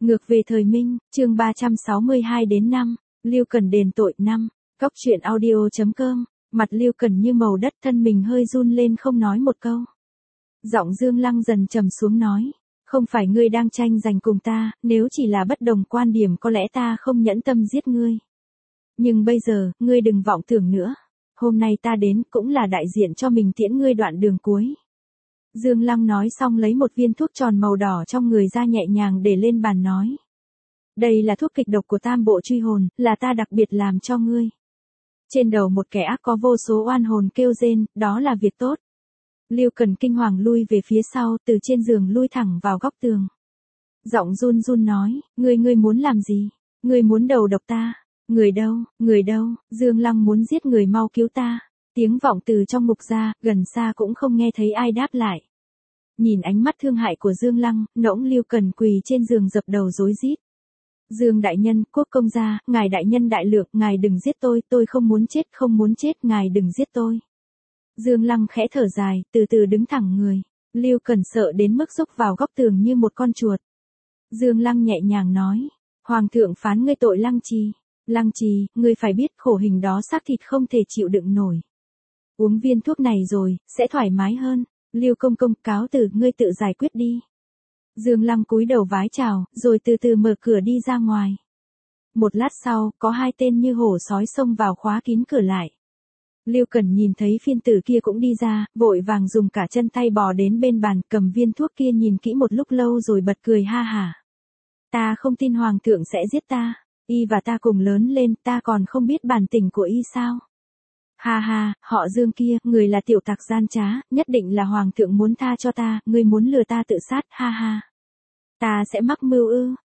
Ngược về thời Minh, chương 362 đến 5, Lưu Cần đền tội 5, Cóc truyện audio.com, mặt Lưu Cần như màu đất, thân mình hơi run lên không nói một câu. Giọng Dương Lăng dần trầm xuống nói, không phải ngươi đang tranh giành cùng ta, nếu chỉ là bất đồng quan điểm có lẽ ta không nhẫn tâm giết ngươi. Nhưng bây giờ, ngươi đừng vọng tưởng nữa. Hôm nay ta đến cũng là đại diện cho mình tiễn ngươi đoạn đường cuối. Dương Lăng nói xong lấy một viên thuốc tròn màu đỏ trong người ra nhẹ nhàng để lên bàn nói. Đây là thuốc kịch độc của Tam Bộ Truy Hồn, là ta đặc biệt làm cho ngươi. Trên đầu một kẻ ác có vô số oan hồn kêu rên, đó là việc tốt. Lưu Cần kinh hoàng lui về phía sau, từ trên giường lui thẳng vào góc tường. Giọng run run nói, ngươi muốn làm gì? Ngươi muốn đầu độc ta? Người đâu, Dương Lăng muốn giết người, mau cứu ta. Tiếng vọng từ trong ngục ra, gần xa cũng không nghe thấy ai đáp lại. Nhìn ánh mắt thương hại của Dương Lăng, nỗng Lưu Cần quỳ trên giường dập đầu rối rít. Dương đại nhân, quốc công gia, ngài đại nhân đại lượng, ngài đừng giết tôi không muốn chết, ngài đừng giết tôi. Dương Lăng khẽ thở dài, từ từ đứng thẳng người. Lưu Cần sợ đến mức rúc vào góc tường như một con chuột. Dương Lăng nhẹ nhàng nói, Hoàng thượng phán ngươi tội lăng trì. Lăng trì, ngươi phải biết khổ hình đó xác thịt không thể chịu đựng nổi. Uống viên thuốc này rồi, sẽ thoải mái hơn. Lưu công công, cáo từ, ngươi tự giải quyết đi. Dương Lăng cúi đầu vái chào, rồi từ từ mở cửa đi ra ngoài. Một lát sau, có hai tên như hổ sói xông vào khóa kín cửa lại. Lưu Cần nhìn thấy phiên tử kia cũng đi ra, vội vàng dùng cả chân tay bò đến bên bàn, cầm viên thuốc kia nhìn kỹ một lúc lâu rồi bật cười ha hả. Ta không tin Hoàng thượng sẽ giết ta. Y và ta cùng lớn lên, ta còn không biết bản tình của Y sao? Ha ha, họ Dương kia, người là tiểu tặc gian trá, nhất định là Hoàng thượng muốn tha cho ta, ngươi muốn lừa ta tự sát, ha ha. Ta sẽ mắc mưu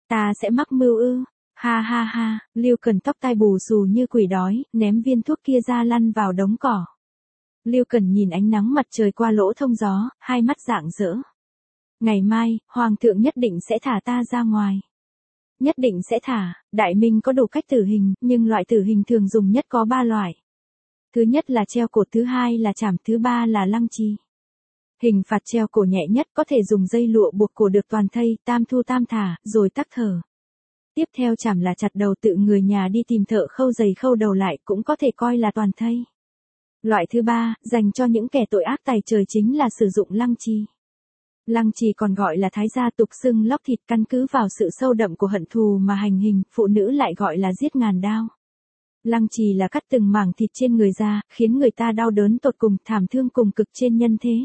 ư, ha ha ha. Lưu Cần tóc tai bù xù như quỷ đói, ném viên thuốc kia ra lăn vào đống cỏ. Lưu Cần nhìn ánh nắng mặt trời qua lỗ thông gió, hai mắt rạng rỡ. Ngày mai, Hoàng thượng nhất định sẽ thả ta ra ngoài. Nhất định sẽ thả. Đại Minh có đủ cách tử hình, nhưng loại tử hình thường dùng nhất có 3 loại. Thứ nhất là treo cổ, thứ hai là trảm, thứ ba là lăng trì. Hình phạt treo cổ nhẹ nhất, có thể dùng dây lụa buộc cổ được toàn thây, tam thu tam thả, rồi tắc thở. Tiếp theo trảm là chặt đầu, tự người nhà đi tìm thợ khâu giày khâu đầu lại, cũng có thể coi là toàn thây. Loại thứ ba, dành cho những kẻ tội ác tày trời, chính là sử dụng lăng trì. Lăng trì còn gọi là thái gia, tục xưng lóc thịt, căn cứ vào sự sâu đậm của hận thù mà hành hình, phụ nữ lại gọi là giết ngàn đao. Lăng trì là cắt từng mảng thịt trên người ra, khiến người ta đau đớn tột cùng, thảm thương cùng cực trên nhân thế.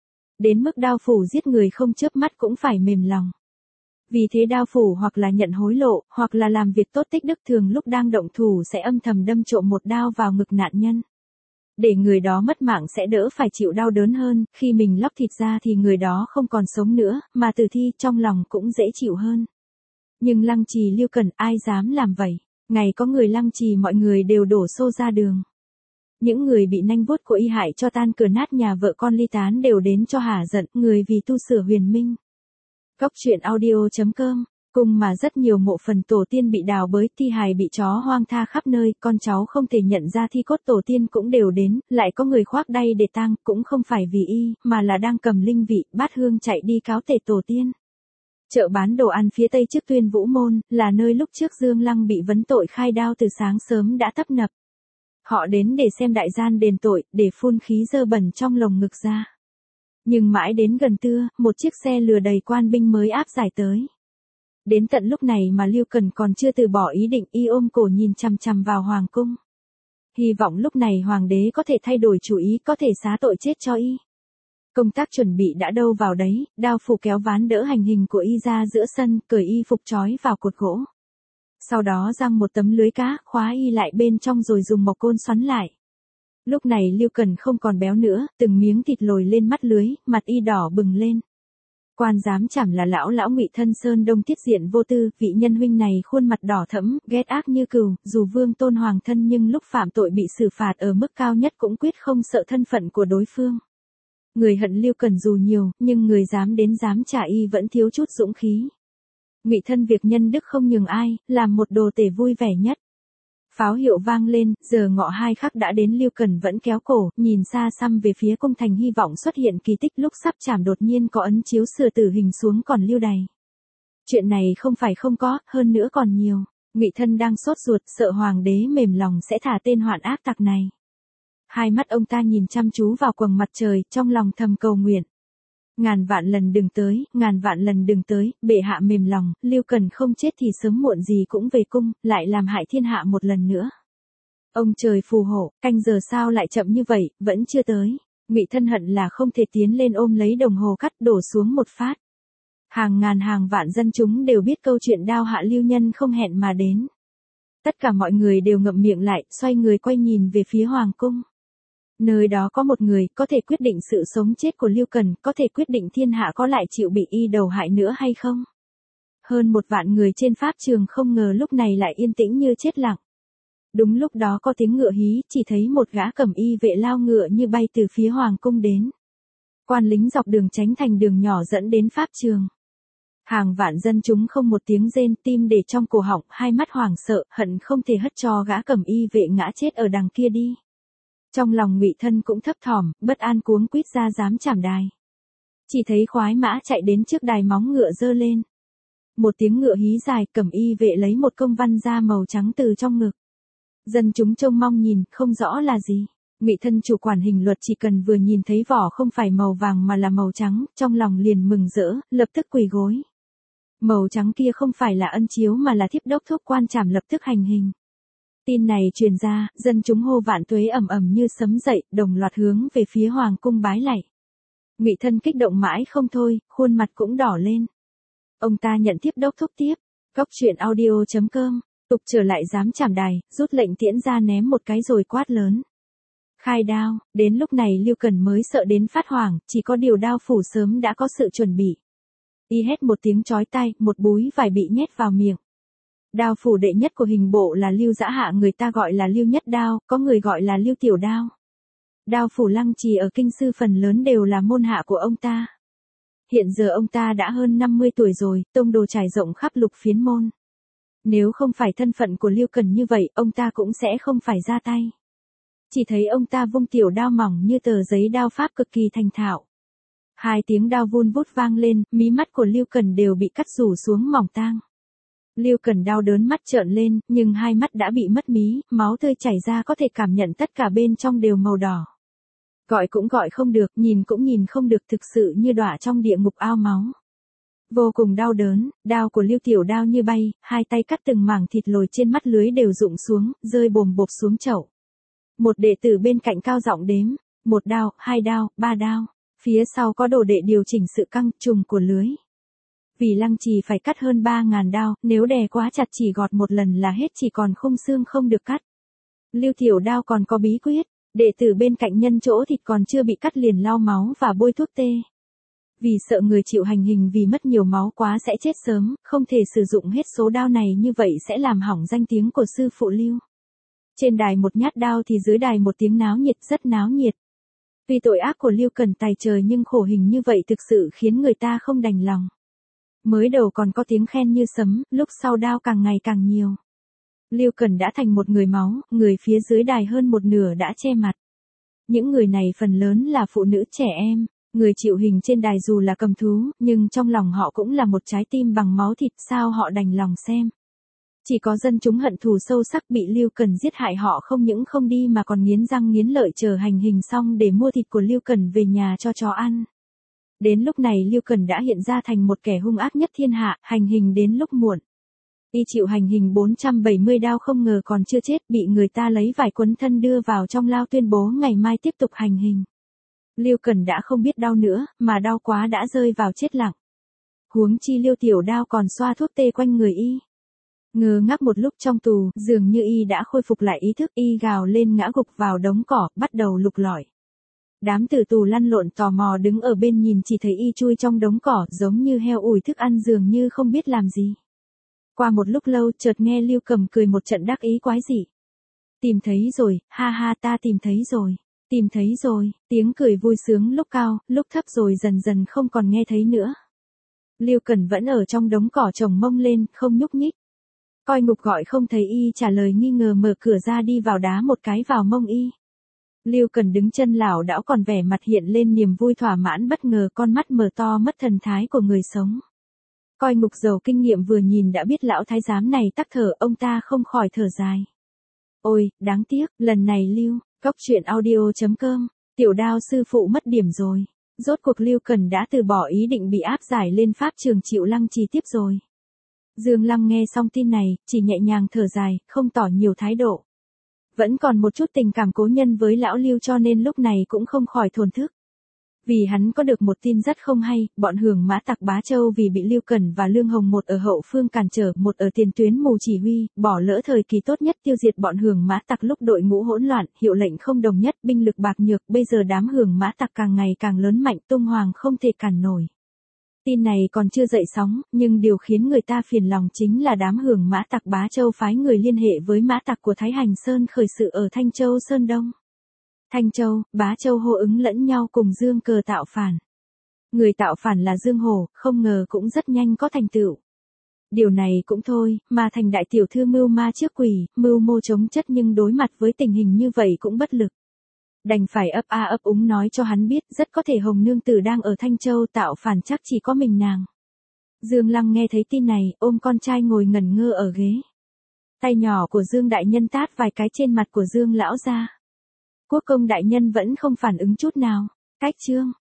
Đến mức đao phủ giết người không chớp mắt cũng phải mềm lòng. Vì thế đao phủ hoặc là nhận hối lộ, hoặc là làm việc tốt tích đức, thường lúc đang động thủ sẽ âm thầm đâm trộm một đao vào ngực nạn nhân. Để người đó mất mạng sẽ đỡ phải chịu đau đớn hơn, khi mình lóc thịt ra thì người đó không còn sống nữa, mà tử thi trong lòng cũng dễ chịu hơn. Nhưng lăng trì Lưu Cần, ai dám làm vậy? Ngày có người lăng trì mọi người đều đổ xô ra đường. Những người bị nanh vuốt của Y hại cho tan cửa nát nhà vợ con ly tán đều đến cho hả giận, người vì tu sửa huyền minh. Cóc truyện audio.com, cùng mà rất nhiều mộ phần tổ tiên bị đào bới, thi hài bị chó hoang tha khắp nơi, con cháu không thể nhận ra thi cốt tổ tiên cũng đều đến, lại có người khoác đay để tang, cũng không phải vì Y, mà là đang cầm linh vị, bát hương chạy đi cáo tề tổ tiên. Chợ bán đồ ăn phía tây trước Tuyên Vũ Môn, là nơi lúc trước Dương Lăng bị vấn tội khai đao từ sáng sớm đã tấp nập. Họ đến để xem đại gian đền tội, để phun khí dơ bẩn trong lồng ngực ra. Nhưng mãi đến gần trưa, một chiếc xe lừa đầy quan binh mới áp giải tới. Đến tận lúc này mà Lưu Cần còn chưa từ bỏ ý định, Y ôm cổ nhìn chằm chằm vào hoàng cung. Hy vọng lúc này hoàng đế có thể thay đổi chủ ý, có thể xá tội chết cho Y. Công tác chuẩn bị đã đâu vào đấy, đao phủ kéo ván đỡ hành hình của Y ra giữa sân, cởi y phục trói vào cột gỗ. Sau đó giăng một tấm lưới cá, khóa Y lại bên trong rồi dùng mộc côn xoắn lại. Lúc này Lưu Cần không còn béo nữa, từng miếng thịt lồi lên mắt lưới, mặt Y đỏ bừng lên. Quan giám chảm là lão Ngụy Thân Sơn Đông Tiết Diện Vô Tư, vị nhân huynh này khuôn mặt đỏ thẫm, ghét ác như cừu, dù vương tôn hoàng thân nhưng lúc phạm tội bị xử phạt ở mức cao nhất cũng quyết không sợ thân phận của đối phương. Người hận Lưu Cần dù nhiều, nhưng người dám đến dám trả Y vẫn thiếu chút dũng khí. Ngụy Thân việc nhân đức không nhường ai, làm một đồ tể vui vẻ nhất. Pháo hiệu vang lên, giờ ngọ 2 khắc đã đến. Lưu Cần vẫn kéo cổ, nhìn xa xăm về phía cung thành, hy vọng xuất hiện kỳ tích. Lúc sắp chảm đột nhiên có ấn chiếu sửa tử hình xuống còn lưu đày. Chuyện này không phải không có, hơn nữa còn nhiều. Ngụy Thân đang sốt ruột, sợ hoàng đế mềm lòng sẽ thả tên hoạn ác tặc này. Hai mắt ông ta nhìn chăm chú vào quầng mặt trời, trong lòng thầm cầu nguyện. Ngàn vạn lần đừng tới, ngàn vạn lần đừng tới, bệ hạ mềm lòng, Lưu Cần không chết thì sớm muộn gì cũng về cung, lại làm hại thiên hạ một lần nữa. Ông trời phù hộ, canh giờ sao lại chậm như vậy, vẫn chưa tới. Ngụy Thân hận là không thể tiến lên ôm lấy đồng hồ cắt đổ xuống một phát. Hàng ngàn hàng vạn dân chúng đều biết câu chuyện đao hạ lưu nhân không hẹn mà đến. Tất cả mọi người đều ngậm miệng lại, xoay người quay nhìn về phía hoàng cung. Nơi đó có một người có thể quyết định sự sống chết của Lưu Cần, có thể quyết định thiên hạ có lại chịu bị y đầu hại nữa hay không. Hơn 1 vạn người trên pháp trường không ngờ lúc này lại yên tĩnh như chết lặng. Đúng lúc đó có tiếng ngựa hí, chỉ thấy một gã cầm y vệ lao ngựa như bay từ phía hoàng cung đến. Quan lính dọc đường tránh thành đường nhỏ dẫn đến pháp trường. Hàng vạn dân chúng không một tiếng rên, tim để trong cổ họng, hai mắt hoảng sợ, hận không thể hất cho gã cầm y vệ ngã chết ở đằng kia đi. Trong lòng Ngụy Thân cũng thấp thỏm, bất an cuống quýt ra dám chảm đài. Chỉ thấy khoái mã chạy đến trước đài, móng ngựa giơ lên. Một tiếng ngựa hí dài, cầm y vệ lấy một công văn da màu trắng từ trong ngực. Dân chúng trông mong nhìn, không rõ là gì. Ngụy Thân chủ quản hình luật chỉ cần vừa nhìn thấy vỏ không phải màu vàng mà là màu trắng, trong lòng liền mừng rỡ, lập tức quỳ gối. Màu trắng kia không phải là ân chiếu mà là thiếp đốc thúc quan trảm lập tức hành hình. Tin này truyền ra, dân chúng hô vạn tuế ầm ầm như sấm dậy, đồng loạt hướng về phía hoàng cung bái lạy. Ngụy Thân kích động mãi không thôi, khuôn mặt cũng đỏ lên. Ông ta nhận thiếp đốc thúc tiếp. Cóc truyện audio.com, tục trở lại dám chảm đài, rút lệnh tiễn ra ném một cái rồi quát lớn. Khai đao, đến lúc này Lưu Cần mới sợ đến phát hoảng, chỉ có điều đao phủ sớm đã có sự chuẩn bị. Y hét một tiếng chói tai, một búi vải bị nhét vào miệng. Đao phủ đệ nhất của hình bộ là Lưu Dã Hạ, người ta gọi là Lưu Nhất Đao, có người gọi là Lưu Tiểu Đao. Đao phủ Lăng Trì ở kinh sư phần lớn đều là môn hạ của ông ta. Hiện giờ ông ta đã hơn 50 tuổi rồi, tông đồ trải rộng khắp lục phiến môn. Nếu không phải thân phận của Lưu Cần như vậy, ông ta cũng sẽ không phải ra tay. Chỉ thấy ông ta vung tiểu đao mỏng như tờ giấy, đao pháp cực kỳ thành thạo. 2 tiếng đao vun vút vang lên, mí mắt của Lưu Cần đều bị cắt rủ xuống mỏng tang. Lưu Cần đau đớn mắt trợn lên, nhưng hai mắt đã bị mất mí, máu tươi chảy ra, có thể cảm nhận tất cả bên trong đều màu đỏ. Gọi cũng gọi không được, nhìn cũng nhìn không được, thực sự như đọa trong địa ngục ao máu. Vô cùng đau đớn, đao của Lưu Tiểu Đao như bay, 2 tay cắt từng mảng thịt lồi trên mắt lưới đều rụng xuống, rơi bồm bộp xuống chậu. Một đệ tử bên cạnh cao giọng đếm, 1 đao, 2 đao, 3 đao. Phía sau có đồ đệ điều chỉnh sự căng trùng của lưới. Vì Lăng Trì phải cắt hơn 3.000 đao, nếu đè quá chặt chỉ gọt một lần là hết, chỉ còn khung xương không được cắt. Lưu Tiểu Đao còn có bí quyết, đệ tử bên cạnh nhân chỗ thịt còn chưa bị cắt liền lau máu và bôi thuốc tê. Vì sợ người chịu hành hình vì mất nhiều máu quá sẽ chết sớm, không thể sử dụng hết số đao này, như vậy sẽ làm hỏng danh tiếng của sư phụ Lưu. Trên đài một nhát đao thì dưới đài một tiếng náo nhiệt, rất náo nhiệt. Vì tội ác của Lưu Cần tài trời nhưng khổ hình như vậy thực sự khiến người ta không đành lòng. Mới đầu còn có tiếng khen như sấm, lúc sau đao càng ngày càng nhiều. Lưu Cần đã thành một người máu, người phía dưới đài hơn một nửa đã che mặt. Những người này phần lớn là phụ nữ trẻ em, người chịu hình trên đài dù là cầm thú, nhưng trong lòng họ cũng là một trái tim bằng máu thịt, sao họ đành lòng xem. Chỉ có dân chúng hận thù sâu sắc, bị Lưu Cần giết hại họ không những không đi mà còn nghiến răng nghiến lợi chờ hành hình xong để mua thịt của Lưu Cần về nhà cho chó ăn. Đến lúc này Lưu Cần đã hiện ra thành một kẻ hung ác nhất thiên hạ, hành hình đến lúc muộn. Y chịu hành hình 470 đao không ngờ còn chưa chết, bị người ta lấy vải quấn thân đưa vào trong lao tuyên bố ngày mai tiếp tục hành hình. Lưu Cần đã không biết đau nữa, mà đau quá đã rơi vào chết lặng. Huống chi Lưu Tiểu Đao còn xoa thuốc tê quanh người y. Ngơ ngác một lúc trong tù, dường như y đã khôi phục lại ý thức, y gào lên ngã gục vào đống cỏ, bắt đầu lục lọi. Đám tử tù lăn lộn tò mò đứng ở bên nhìn, chỉ thấy y chui trong đống cỏ giống như heo ủi thức ăn, dường như không biết làm gì. Qua một lúc lâu chợt nghe Lưu Cầm cười một trận đắc ý quái dị. Tìm thấy rồi, ha ha, ta tìm thấy rồi, tìm thấy rồi, tiếng cười vui sướng lúc cao, lúc thấp rồi dần dần không còn nghe thấy nữa. Lưu Cần vẫn ở trong đống cỏ chồng mông lên, không nhúc nhích. Coi ngục gọi không thấy y trả lời, nghi ngờ mở cửa ra đi vào đá một cái vào mông y. Lưu Cần đứng chân lảo đảo, còn vẻ mặt hiện lên niềm vui thỏa mãn bất ngờ, con mắt mở to mất thần thái của người sống. Coi ngục giàu kinh nghiệm vừa nhìn đã biết lão thái giám này tắc thở, ông ta không khỏi thở dài. Ôi, đáng tiếc, lần này Lưu, cóc truyện audio.com, tiểu đao sư phụ mất điểm rồi. Rốt cuộc Lưu Cần đã từ bỏ ý định bị áp giải lên pháp trường chịu lăng trì tiếp rồi. Dương Lăng nghe xong tin này, chỉ nhẹ nhàng thở dài, không tỏ nhiều thái độ. Vẫn còn một chút tình cảm cố nhân với lão Lưu cho nên lúc này cũng không khỏi thổn thức. Vì hắn có được một tin rất không hay, bọn Hưởng Mã tặc Bá Châu vì bị Lưu Cần và Lương Hồng một ở hậu phương cản trở, một ở tiền tuyến mù chỉ huy, bỏ lỡ thời kỳ tốt nhất tiêu diệt bọn Hưởng Mã tặc lúc đội ngũ hỗn loạn, hiệu lệnh không đồng nhất, binh lực bạc nhược, bây giờ đám Hưởng Mã tặc càng ngày càng lớn mạnh, tung hoàng không thể cản nổi. Tin này còn chưa dậy sóng, nhưng điều khiến người ta phiền lòng chính là đám Hưởng Mã tặc Bá Châu phái người liên hệ với mã tặc của Thái Hành Sơn khởi sự ở Thanh Châu Sơn Đông. Thanh Châu, Bá Châu hô ứng lẫn nhau cùng dương cờ tạo phản. Người tạo phản là Dương Hổ, không ngờ cũng rất nhanh có thành tựu. Điều này cũng thôi, mà thành đại tiểu thư mưu ma trước quỷ, mưu mô chống chất nhưng đối mặt với tình hình như vậy cũng bất lực. Đành phải ấp a ấp úng nói cho hắn biết rất có thể Hồng Nương Tử đang ở Thanh Châu tạo phản chắc chỉ có mình nàng. Dương Lăng nghe thấy tin này, ôm con trai ngồi ngẩn ngơ ở ghế. Tay nhỏ của Dương Đại Nhân tát vài cái trên mặt của Dương Lão ra. Quốc công đại nhân vẫn không phản ứng chút nào. Cách chương.